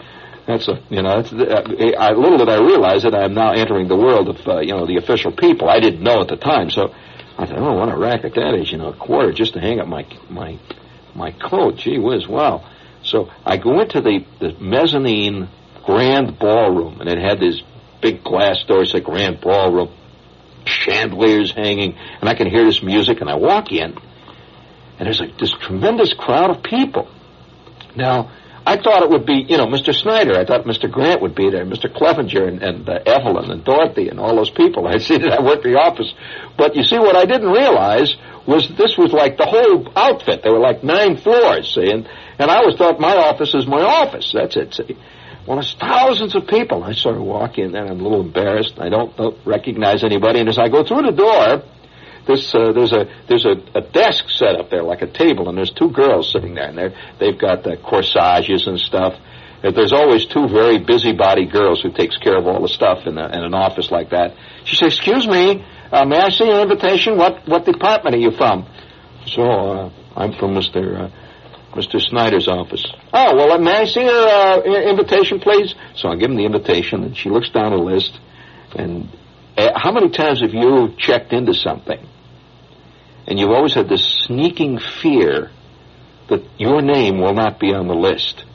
little did I realize that I'm now entering the world of the official people. I didn't know at the time. So I thought, what a racket that is. A quarter just to hang up my coat. Gee whiz, wow. So I go into the mezzanine grand ballroom, and it had this big glass door. It's a grand ballroom. Chandeliers hanging, and I can hear this music, and I walk in, and there's this tremendous crowd of people. Now, I thought it would be, Mr. Snyder. I thought Mr. Grant would be there, Mr. Clevenger, and Evelyn, and Dorothy, and all those people. I see that I worked the office. But you see, what I didn't realize was this was like the whole outfit. There were like 9 floors, see, and I always thought my office is my office. That's it, see. Well, there's thousands of people. I sort of walk in there, and I'm a little embarrassed. I don't recognize anybody. And as I go through the door, there's a desk set up there, like a table, and there's 2 girls sitting there, and they've got the corsages and stuff. There's always 2 very busybody girls who takes care of all the stuff in an office like that. She says, "Excuse me, may I see your invitation? What department are you from?" So I'm from Mr. Snyder's office. "Oh, well, may I see your invitation, please?" So I give him the invitation, and she looks down the list. And how many times have you checked into something, and you've always had this sneaking fear that your name will not be on the list?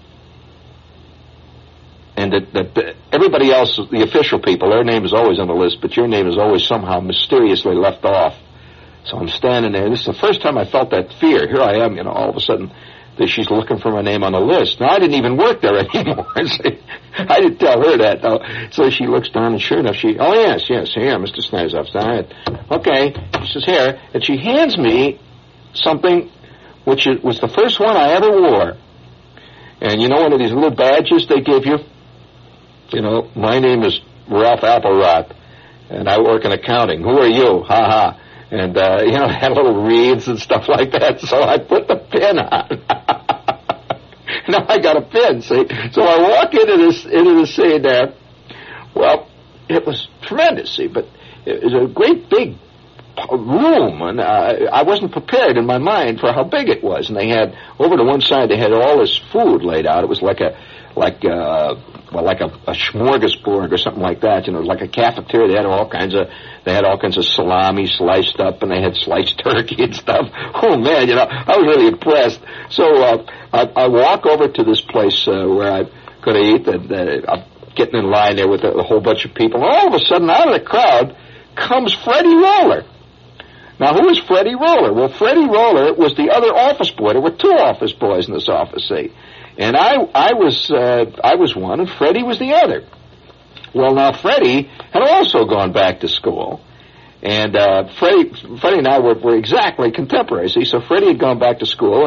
And that everybody else, the official people, their name is always on the list, but your name is always somehow mysteriously left off. So I'm standing there. This is the first time I felt that fear. Here I am, all of a sudden, that she's looking for my name on the list. Now, I didn't even work there anymore. I didn't tell her that, though. So she looks down, and sure enough, here, Mr. Snyder's office. All right. Okay. She says, here. And she hands me something which was the first one I ever wore. And one of these little badges they give you? My name is Ralph Applerot, and I work in accounting. Who are you? Ha ha. And, I had little wreaths and stuff like that, so I put the pin on. Now I got a pin, see? So I walk into the scene there. Well, it was tremendous, see, but it was a great big room, and I wasn't prepared in my mind for how big it was. And they had, over to one side, they had all this food laid out. It was like a smorgasbord or something like that. It was like a cafeteria. They had all kinds of salami sliced up, and they had sliced turkey and stuff. Oh man, I was really impressed. So I walk over to this place where I could eat, and I'm getting in line there with a whole bunch of people. And all of a sudden, out of the crowd comes Freddie Roller. Now, who is Freddie Roller? Well, Freddie Roller was the other office boy. There were 2 office boys in this office, see. And I was one, and Freddie was the other. Well, now, Freddie had also gone back to school. And Freddie and I were exactly contemporaries, see. So Freddie had gone back to school,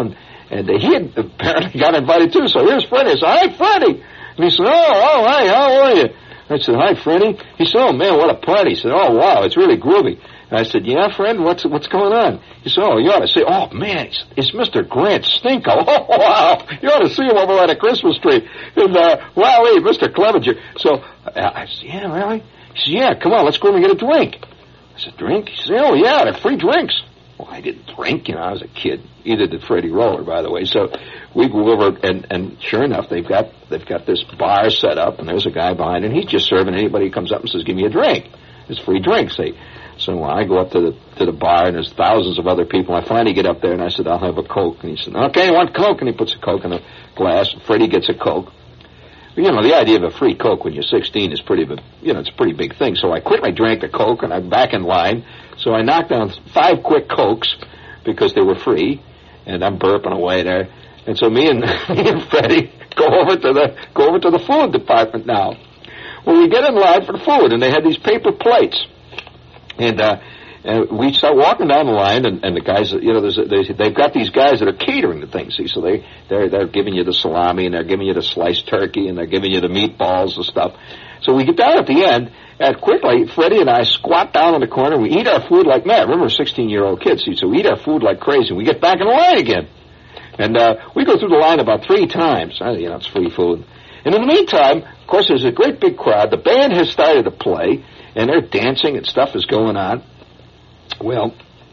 And he had apparently got invited too. So here's Freddie. I said, "Hi, Freddie." And he said, "Hi, how are you?" I said, "Hi, Freddie." He said, "Oh, man, what a party." He said, "Oh, wow, it's really groovy." And I said, "Yeah, friend, what's going on?" He said, "Oh, you ought to see." "Oh, man, it's Mr. Grant Stinko." "Oh, wow, you ought to see him over at a Christmas tree." And, wow, hey, Mr. Clevenger. So I said, "Yeah, really?" He said, "Yeah, come on, let's go over and get a drink." I said, "Drink?" He said, "Oh, yeah, they're free drinks." Well, I didn't drink, I was a kid. Either did Freddie Roller, by the way. So we go over, and sure enough, they've got this bar set up, and there's a guy behind, and he's just serving anybody who comes up and says, "Give me a drink." It's free drinks. So I go up to the bar, and there's thousands of other people. I finally get up there, and I said, "I'll have a Coke." And he said, "Okay, you want Coke?" And he puts a Coke in a glass. Freddie gets a Coke. You know, the idea of a free Coke when you're 16 is it's a pretty big thing. So I quickly drank the Coke, and I'm back in line. So I knocked down 5 quick Cokes because they were free, and I'm burping away there. And so me and Freddie go over to the food department now. Well, we get in line for the food, and they had these paper plates, and we start walking down the line, and the guys, they've got these guys that are catering the things. See, so they're giving you the salami, and they're giving you the sliced turkey, and they're giving you the meatballs and stuff. So we get down at the end, and quickly, Freddie and I squat down in the corner. We eat our food like mad. Remember, 16-year-old kids, so we eat our food like crazy. And we get back in the line again, and we go through the line about 3 times. It's free food. And in the meantime, of course, there's a great big crowd. The band has started to play, and they're dancing, and stuff is going on. Well,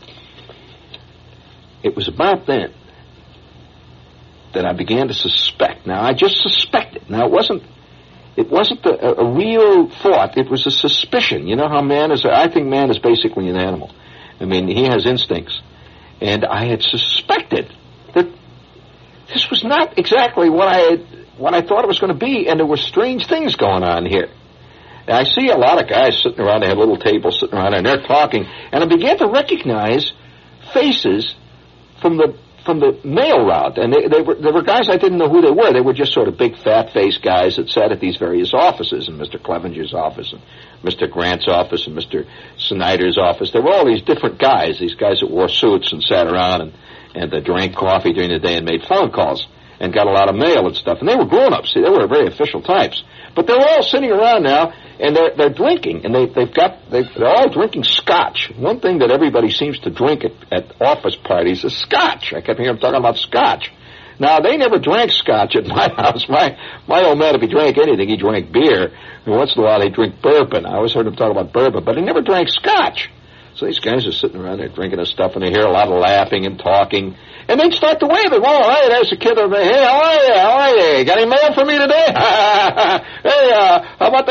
it was about then that I began to suspect. Now, I just suspected. Now, it wasn't a real thought. It was a suspicion. You know how I think man is basically an animal. I mean, he has instincts. And I had suspected that this was not exactly what I thought it was going to be, and there were strange things going on here. And I see a lot of guys sitting around. They have little tables sitting around, and they're talking. And I began to recognize faces from the mail route, and they were guys I didn't know who they were. They were just sort of big, fat-faced guys that sat at these various offices, in Mr. Clevenger's office, and Mr. Grant's office, and Mr. Snyder's office. There were all these different guys, these guys that wore suits and sat around and drank coffee during the day and made phone calls and got a lot of mail and stuff. And they were grown-ups. See, they were very official types. But they're all sitting around now, and they're drinking, and they're all drinking scotch. One thing that everybody seems to drink at office parties is scotch. I kept hearing them talking about scotch. Now, they never drank scotch at my house. My old man, if he drank anything, he drank beer. And once in a while, they drink bourbon. I always heard him talk about bourbon, but he never drank scotch. So these guys are sitting around there drinking this stuff, and they hear a lot of laughing and talking. And they'd start to wave at, "Oh, hey, there's a kid over there. Hey, how are you? How are you? Got any mail for me today? Hey, how about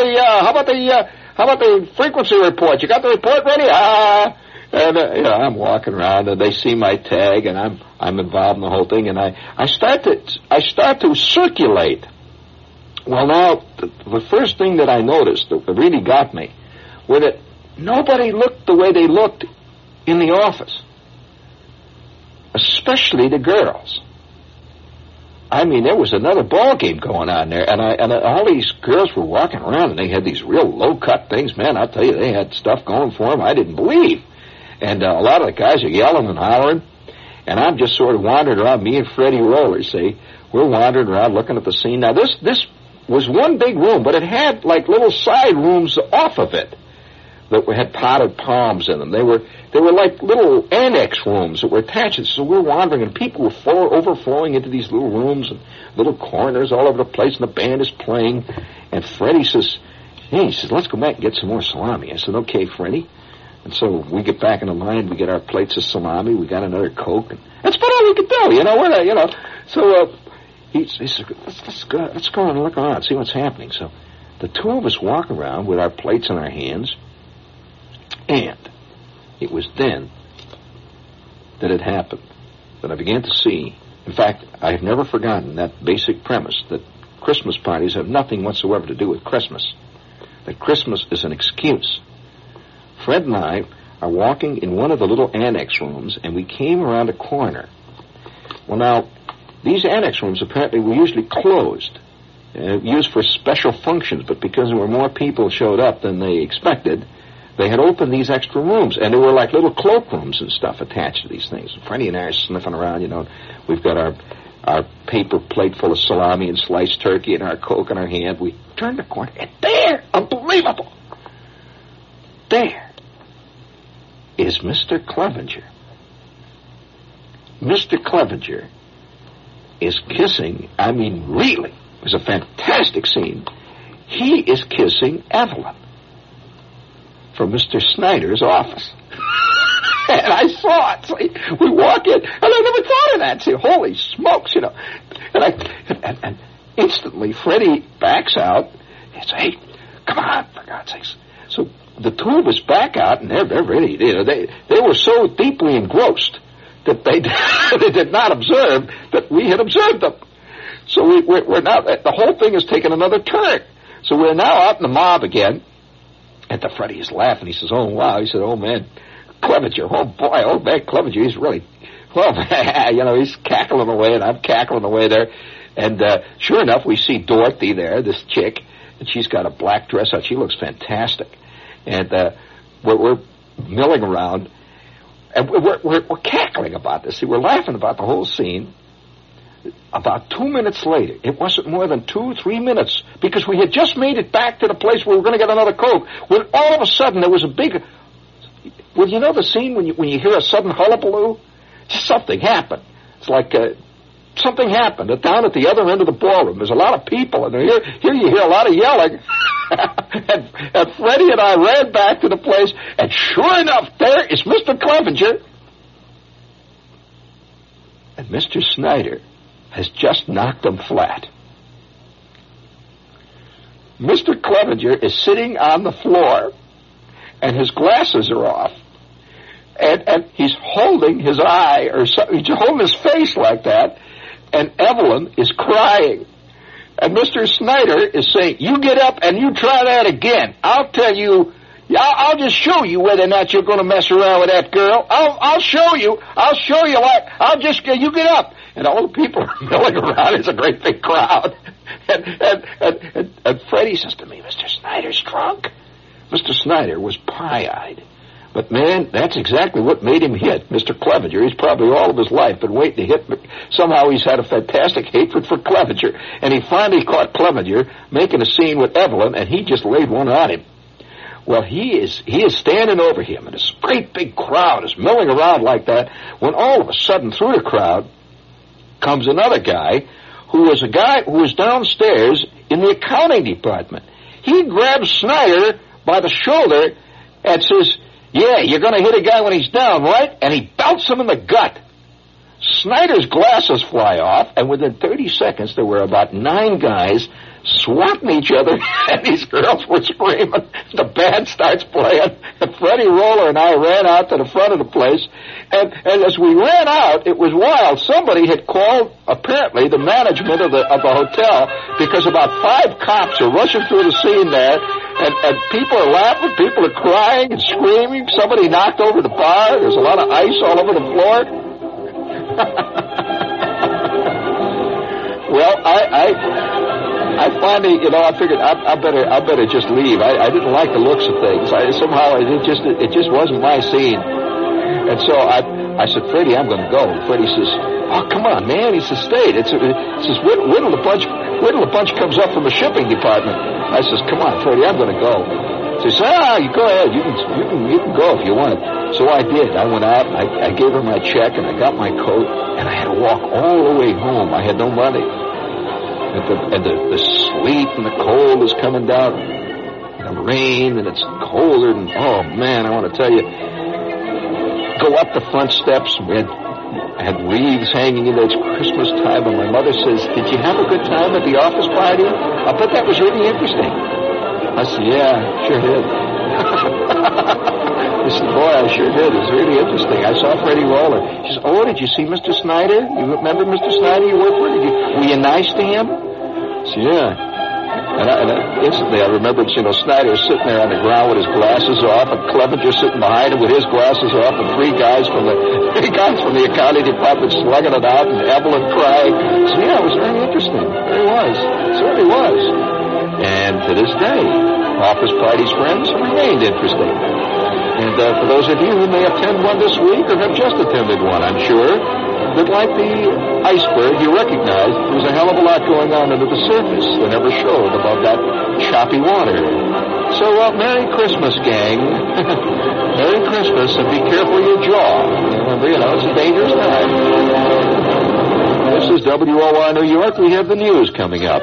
the frequency report? You got the report ready? And I'm walking around, and they see my tag, and I'm involved in the whole thing, and I start to circulate. Well, now the first thing that I noticed that really got me was that nobody looked the way they looked in the office, especially the girls. I mean, there was another ball game going on there, and all these girls were walking around, and they had these real low-cut things. Man, I'll tell you, they had stuff going for them I didn't believe. And a lot of the guys are yelling and hollering, and I'm just sort of wandering around. Me and Freddie Roller, see, we're wandering around looking at the scene. Now, this was one big room, but it had like little side rooms off of it that had potted palms in them. They were like little annex rooms that were attached. So we're wandering, and people were overflowing into these little rooms and little corners all over the place, and the band is playing. And Freddie says, "Let's go back and get some more salami." I said, "Okay, Freddie." And so we get back in the line, we get our plates of salami, we got another Coke, and that's about all we could do, So he said, let's go and look around, see what's happening. So the two of us walk around with our plates in our hands, and it was then that it happened, that I began to see. In fact, I have never forgotten that basic premise that Christmas parties have nothing whatsoever to do with Christmas, that Christmas is an excuse. Fred and I are walking in one of the little annex rooms, and we came around a corner. Well, now, these annex rooms apparently were usually closed, used for special functions, but because there were more people showed up than they expected, they had opened these extra rooms, and there were like little cloakrooms and stuff attached to these things. Freddie and I are sniffing around, We've got our paper plate full of salami and sliced turkey and our Coke in our hand. We turned the corner, and there, unbelievable, there is Mr. Clevenger. Mr. Clevenger is kissing, really, it was a fantastic scene. He is kissing Evelyn from Mr. Snyder's office. And I saw it. So we walk in, and I never thought of that. See, holy smokes, And instantly, Freddie backs out and says, "Hey, come on, for God's sakes." So the two of us back out, and they're really, they were so deeply engrossed that they did not observe that we had observed them. So we're now, the whole thing has taken another turn. So we're now out in the mob again, and the Freddie is laughing. He says, "Oh, wow." He said, "Oh, man, Clevenger, oh, boy, oh, man, Clevenger, he's really, well, he's cackling away, and I'm cackling away there." And sure enough, we see Dorothy there, this chick, and she's got a black dress on. She looks fantastic. And we're milling around, and we're cackling about this. See, we're laughing about the whole scene. About 2 minutes later, it wasn't more than 2-3 minutes, because we had just made it back to the place where we were going to get another Coke, when all of a sudden there was a big... Well, you know the scene when you hear a sudden hullabaloo? Something happened. It's like something happened down at the other end of the ballroom. There's a lot of people, and here you hear a lot of yelling. and Freddie and I ran back to the place, and sure enough, there is Mr. Clevenger. And Mr. Snyder has just knocked him flat. Mr. Clevenger is sitting on the floor, and his glasses are off, and he's holding his eye, or something. He's holding his face like that, and Evelyn is crying. And Mr. Snyder is saying, "You get up and you try that again. I'll tell you, I'll just show you whether or not you're going to mess around with that girl. I'll show you. You get up." And all the people are milling around. It's a great big crowd. And Freddie says to me, "Mr. Snyder's drunk." Mr. Snyder was pie-eyed. But, man, that's exactly what made him hit Mr. Clevenger. He's probably all of his life been waiting to hit me. Somehow he's had a fantastic hatred for Clevenger. And he finally caught Clevenger making a scene with Evelyn, and he just laid one on him. Well, he is standing over him, and this great big crowd is milling around like that, when all of a sudden, through the crowd, comes another guy who was downstairs in the accounting department. He grabs Snyder by the shoulder and says, "Yeah, you're going to hit a guy when he's down, right?" And he belts him in the gut. Snyder's glasses fly off, and within 30 seconds, there were about 9 guys swatting each other, and these girls were screaming. The band starts playing, and Freddie Roller and I ran out to the front of the place, and as we ran out, it was wild. Somebody had called, apparently, the management of the hotel, because about 5 cops are rushing through the scene there, and people are laughing, people are crying and screaming. Somebody knocked over the bar. There's a lot of ice all over the floor. Well, I finally, I figured I better just leave. I didn't like the looks of things. It just wasn't my scene. And so I said, "Freddie, I'm going to go." And Freddie says, "Oh, come on, man." He says, "Stay." He says, wait till the bunch comes up from the shipping department." I says, "Come on, Freddie, I'm going to go." She says, "You go ahead. You can go if you want." So I did. I went out, and I gave her my check, and I got my coat, and I had to walk all the way home. I had no money. And the sleet and the cold is coming down, and the rain, and it's colder, and oh, man, I want to tell you, go up the front steps, and I had wreaths hanging in there. It's Christmas time, and my mother says, "Did you have a good time at the office party?" I bet that was really interesting. I said, "Yeah, sure did." I said, "Boy, I sure did. It was really interesting. I saw Freddie Roller." She said, "Oh, did you see Mr. Snyder? You remember Mr. Snyder you worked with? Were you nice to him?" I said, "Yeah." And instantly I remembered, Snyder sitting there on the ground with his glasses off, and Clevenger sitting behind him with his glasses off, and three guys from the accounting department slugging it out, and Evelyn crying. So yeah, it was very interesting. It really was. It certainly was. And to this day, office parties, friends, remained interesting. And for those of you who may attend one this week or have just attended one, I'm sure that like the iceberg, you recognize there was a hell of a lot going on under the surface that never showed above that choppy water. So, Merry Christmas, gang. Merry Christmas, and be careful of your jaw. Remember, it's a dangerous time. This is WOR New York. We have the news coming up.